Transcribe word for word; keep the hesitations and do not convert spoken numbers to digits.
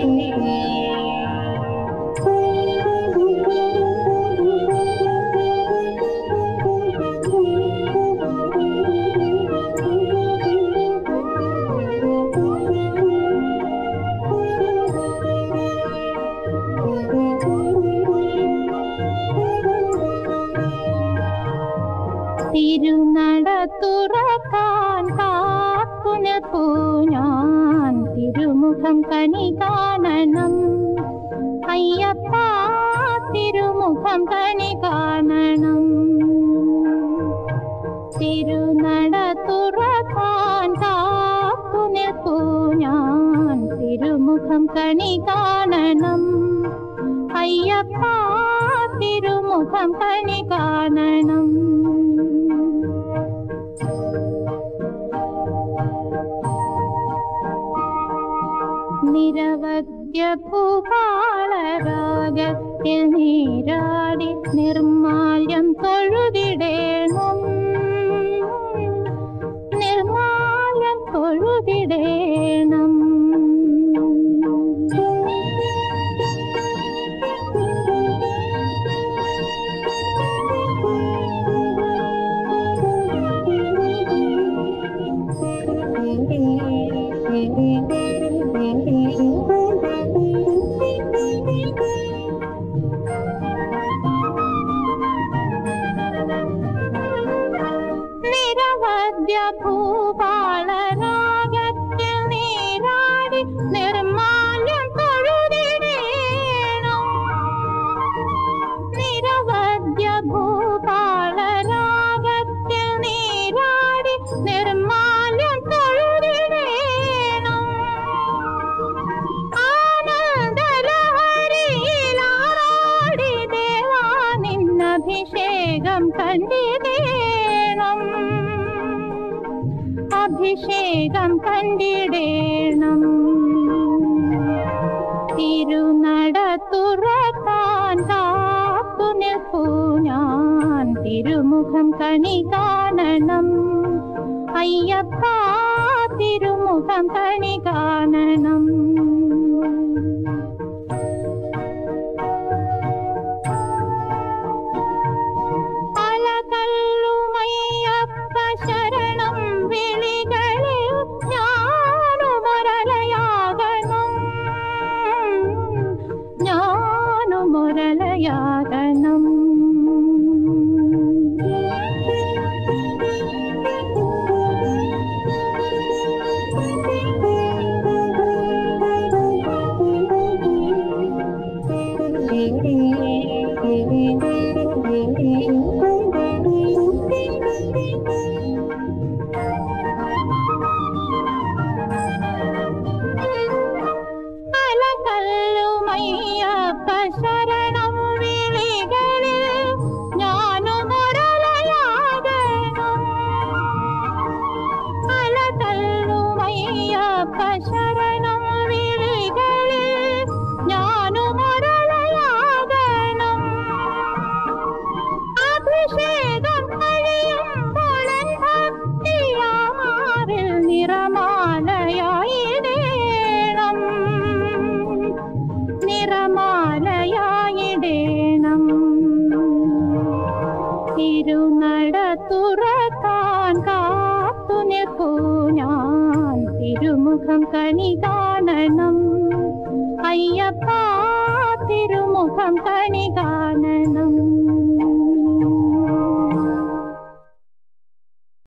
തിരുനട തുറക്കാൻ കാത്തുനിൽപ്പൂ ഞാൻ, തിരുമുഖം കണി കാണണം അയ്യപ്പ, തിരുമുഖം കണി കാണണം. തിരുനട തുറക്കാൻ കാത്തുനിൽപ്പൂ ഞാൻ, തിരുമുഖം കണി കാണണം അയ്യപ്പ, തിരുമുഖം കണി കാണണം. നിരവധ്യ ഭൂപാളരാഗത്തിൽ നീരാടി നിർമാല്യം തൊഴുതിടേണം, നിർമാല്യം തൊഴുതിടേണം. നിരവധ്യ ഭൂപാളരാഗത്തിൽ നീരാടി നിർമാല്യം തൊഴുതിടേണം, നിരവധ്യ ഭൂപാളരാഗത്തിൽ നീരാടി നിർമാല്യം തൊഴുതിടേണം. ആനന്ദലഹരിയിലാറാടി ദേവാ നിന്നഭിഷേകം കണ്ടിടേണം, അഭിഷേകം കണ്ടിടേണം. തിരുനട തുറക്കാൻ കാത്തുനിൽപ്പൂ ഞാൻ, തിരുമുഖം കണി കാണണം അയ്യപ്പ, തിരുമുഖം കണി കാണണം. അലതല്ലുമയ്യപ്പ ശരണം വിളികളിൽ ഞാനുമൊരലയാകണം, ഞാനുമൊരലയാകണം. അലതല്ലുമയ്യപ്പ ശരണം വിളികളിൽ ഞാനുമൊരലയാകണം, അലതല്ലുമയ്യപ്പ ശരണം വിളികളിൽ ഞാനുമൊരലയാകണം. അഭിഷേകം കഴിയുമ്പോഴൻ ഭക്തിയാമാറിൽ നിറമാലയായിടേണം, നിറമാലയായിടേണം. തിരുനട തുറക്കാൻ കാത്തുനിൽപ്പൂ ഞാൻ, തിരുമുഖം കണി കാണണം അയ്യപ്പ, തിരുമുഖം കണി കാണണം.